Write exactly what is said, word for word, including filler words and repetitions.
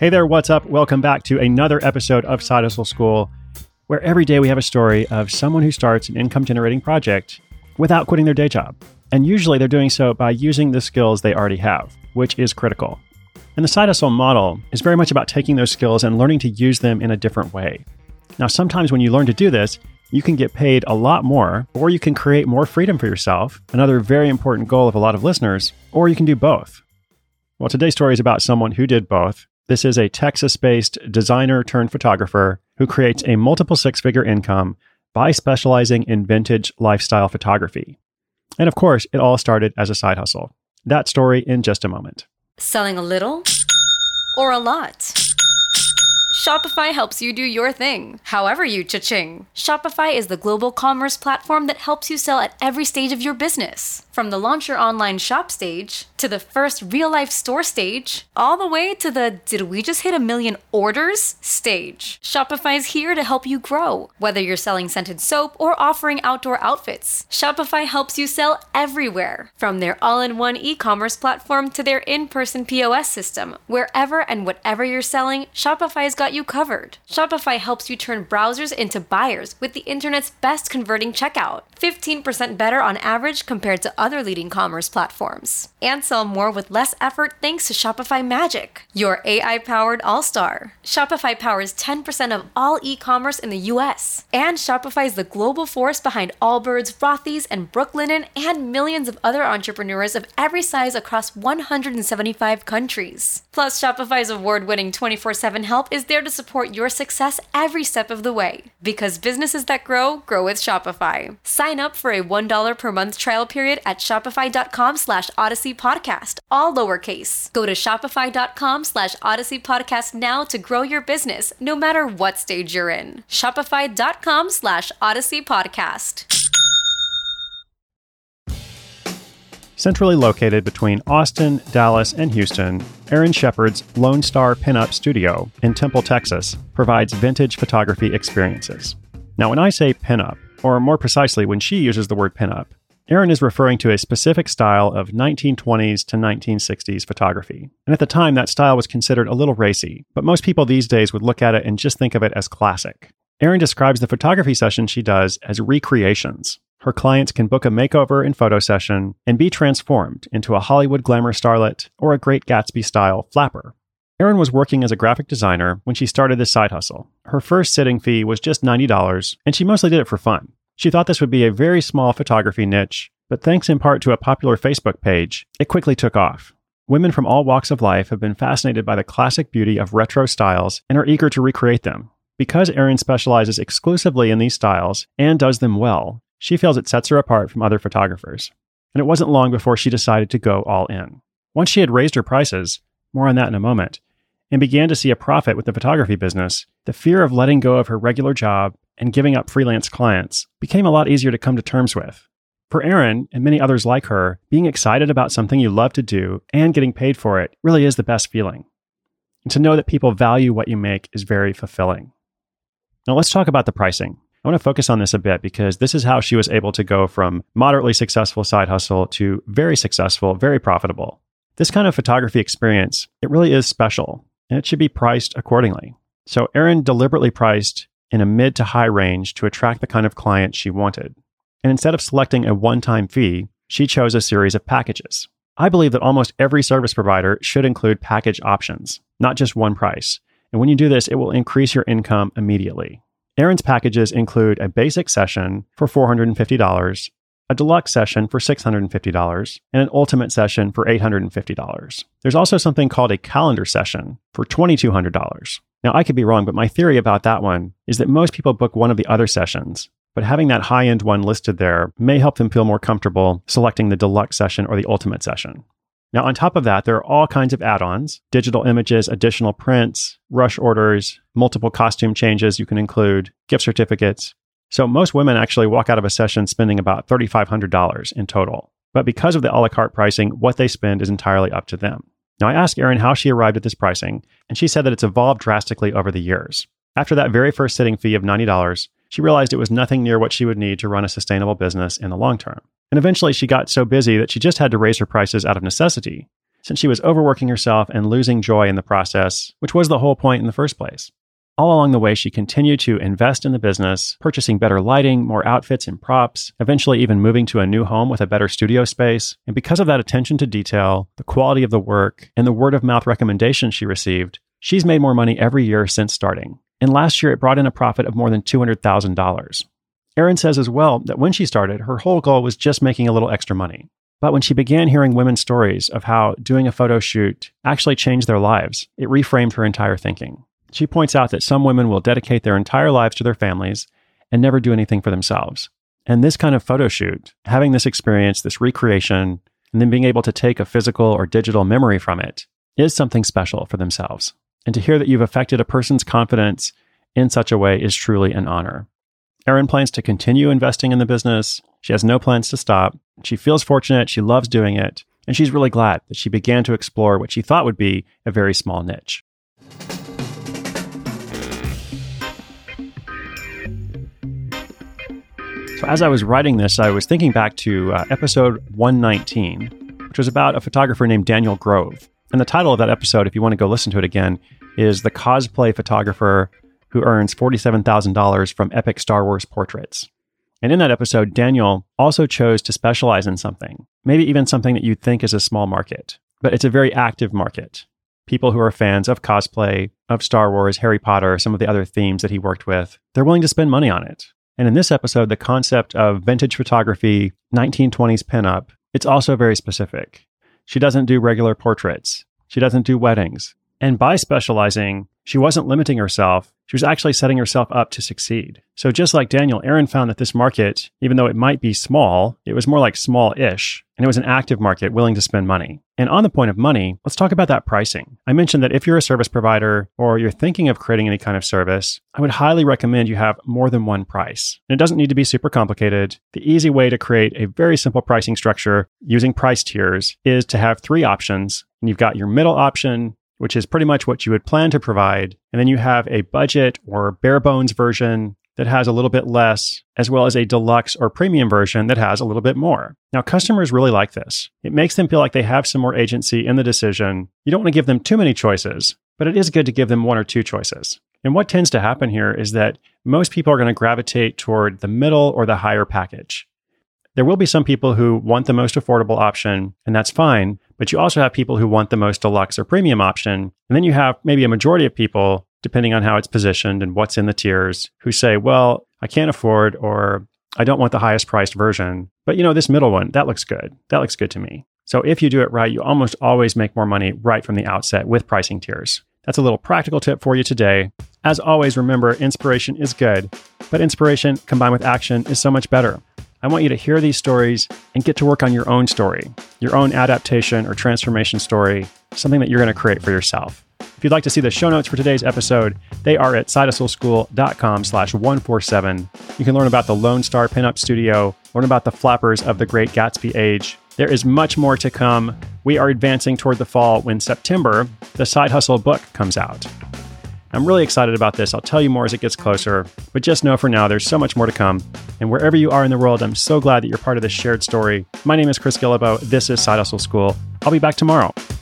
Hey there, what's up? Welcome back to another episode of Side Hustle School, where every day we have a story of someone who starts an income-generating project without quitting their day job. And usually they're doing so by using the skills they already have, which is critical. And the side hustle model is very much about taking those skills and learning to use them in a different way. Now, sometimes when you learn to do this, you can get paid a lot more, or you can create more freedom for yourself, another very important goal of a lot of listeners, or you can do both. Well, today's story is about someone who did both. This is a Texas-based designer turned photographer who creates a multiple six-figure income by specializing in vintage lifestyle photography. And of course, it all started as a side hustle. That story in just a moment. Selling a little or a lot? Shopify helps you do your thing, however you cha-ching. Shopify is the global commerce platform that helps you sell at every stage of your business. From the launch your online shop stage, to the first real-life store stage, all the way to the did we just hit a million orders stage. Shopify is here to help you grow. Whether you're selling scented soap or offering outdoor outfits, Shopify helps you sell everywhere. From their all-in-one e-commerce platform to their in-person P O S system, wherever and whatever you're selling, Shopify's got you covered. Shopify helps you turn browsers into buyers with the internet's best converting checkout, fifteen percent better on average compared to other leading commerce platforms. And sell more with less effort thanks to Shopify Magic, your A I-powered all-star. Shopify powers ten percent of all e-commerce in the U S. And Shopify is the global force behind Allbirds, Rothy's, and Brooklinen, and millions of other entrepreneurs of every size across one hundred seventy-five countries. Plus, Shopify's award-winning twenty-four seven help is there to support your success every step of the way. Because businesses that grow, grow with Shopify. Sign up for a one dollar per month trial period at shopify.com slash Odyssey Podcast, all lowercase. Go to shopify.com slash Odyssey Podcast now to grow your business, no matter what stage you're in. Shopify.com slash Odyssey Podcast. Centrally located between Austin, Dallas, and Houston, Erin Shepard's Lone Star Pinup Studio in Temple, Texas, provides vintage photography experiences. Now, when I say pinup, or more precisely, when she uses the word pinup, Erin is referring to a specific style of nineteen twenties to nineteen sixties photography. And at the time, that style was considered a little racy, but most people these days would look at it and just think of it as classic. Erin describes the photography session she does as recreations. Her clients can book a makeover and photo session and be transformed into a Hollywood glamour starlet or a Great Gatsby-style flapper. Erin was working as a graphic designer when she started this side hustle. Her first sitting fee was just ninety dollars, and she mostly did it for fun. She thought this would be a very small photography niche, but thanks in part to a popular Facebook page, it quickly took off. Women from all walks of life have been fascinated by the classic beauty of retro styles and are eager to recreate them. Because Erin specializes exclusively in these styles and does them well, she feels it sets her apart from other photographers. And it wasn't long before she decided to go all in. Once she had raised her prices, more on that in a moment, and began to see a profit with the photography business, the fear of letting go of her regular job and giving up freelance clients became a lot easier to come to terms with. For Erin, and many others like her, being excited about something you love to do and getting paid for it really is the best feeling. And to know that people value what you make is very fulfilling. Now let's talk about the pricing. I want to focus on this a bit because this is how she was able to go from moderately successful side hustle to very successful, very profitable. This kind of photography experience, it really is special, and it should be priced accordingly. So Erin deliberately priced in a mid to high range to attract the kind of client she wanted. And instead of selecting a one-time fee, she chose a series of packages. I believe that almost every service provider should include package options, not just one price. And when you do this, it will increase your income immediately. Erin's packages include a basic session for four hundred fifty dollars, a deluxe session for six hundred fifty dollars, and an ultimate session for eight hundred fifty dollars. There's also something called a calendar session for two thousand two hundred dollars. Now, I could be wrong, but my theory about that one is that most people book one of the other sessions, but having that high-end one listed there may help them feel more comfortable selecting the deluxe session or the ultimate session. Now, on top of that, there are all kinds of add-ons, digital images, additional prints, rush orders, multiple costume changes you can include, gift certificates. So most women actually walk out of a session spending about three thousand five hundred dollars in total. But because of the a la carte pricing, what they spend is entirely up to them. Now, I asked Erin how she arrived at this pricing, and she said that it's evolved drastically over the years. After that very first sitting fee of ninety dollars, she realized it was nothing near what she would need to run a sustainable business in the long term. And eventually she got so busy that she just had to raise her prices out of necessity. since she was overworking herself and losing joy in the process, which was the whole point in the first place. All along the way, she continued to invest in the business, purchasing better lighting, more outfits and props, eventually even moving to a new home with a better studio space. And because of that attention to detail, the quality of the work, and the word-of-mouth recommendations she received, she's made more money every year since starting. And last year, it brought in a profit of more than two hundred thousand dollars. Erin says as well that when she started, her whole goal was just making a little extra money. But when she began hearing women's stories of how doing a photo shoot actually changed their lives, it reframed her entire thinking. She points out that some women will dedicate their entire lives to their families and never do anything for themselves. And this kind of photo shoot, having this experience, this recreation, and then being able to take a physical or digital memory from it, is something special for themselves. And to hear that you've affected a person's confidence in such a way is truly an honor. Erin plans to continue investing in the business. She has no plans to stop. She feels fortunate. She loves doing it. And she's really glad that she began to explore what she thought would be a very small niche. So as I was writing this, I was thinking back to uh, episode one nineteen, which was about a photographer named Daniel Grove. And the title of that episode, if you want to go listen to it again, is The Cosplay Photographer Who Earns forty-seven thousand dollars from Epic Star Wars Portraits. And in that episode, Daniel also chose to specialize in something, maybe even something that you'd think is a small market, but it's a very active market. People who are fans of cosplay, of Star Wars, Harry Potter, some of the other themes that he worked with, they're willing to spend money on it. And in this episode, the concept of vintage photography, nineteen twenties pinup, it's also very specific. She doesn't do regular portraits. She doesn't do weddings. And by specializing, she wasn't limiting herself. She was actually setting herself up to succeed. So just like Daniel, Erin found that this market, even though it might be small, it was more like small-ish, and it was an active market willing to spend money. And on the point of money, let's talk about that pricing. I mentioned that if you're a service provider or you're thinking of creating any kind of service, I would highly recommend you have more than one price. And it doesn't need to be super complicated. The easy way to create a very simple pricing structure using price tiers is to have three options. And you've got your middle option, which is pretty much what you would plan to provide. And then you have a budget or bare bones version that has a little bit less, as well as a deluxe or premium version that has a little bit more. Now, customers really like this. It makes them feel like they have some more agency in the decision. You don't want to give them too many choices, but it is good to give them one or two choices. And what tends to happen here is that most people are going to gravitate toward the middle or the higher package. There will be some people who want the most affordable option, and that's fine, but you also have people who want the most deluxe or premium option. And then you have maybe a majority of people, depending on how it's positioned and what's in the tiers, who say, well, I can't afford, or I don't want the highest priced version. But you know, this middle one, that looks good. That looks good to me. So if you do it right, you almost always make more money right from the outset with pricing tiers. That's a little practical tip for you today. As always, remember, inspiration is good, but inspiration combined with action is so much better. I want you to hear these stories and get to work on your own story, your own adaptation or transformation story, something that you're going to create for yourself. If you'd like to see the show notes for today's episode, they are at sidehustleschool.com slash 147. You can learn about the Lone Star Pinup Studio, learn about the flappers of the Great Gatsby age. There is much more to come. We are advancing toward the fall when September, the Side Hustle book comes out. I'm really excited about this. I'll tell you more as it gets closer, but just know for now, there's so much more to come. And wherever you are in the world, I'm so glad that you're part of this shared story. My name is Chris Guillebeau. This is Side Hustle School. I'll be back tomorrow.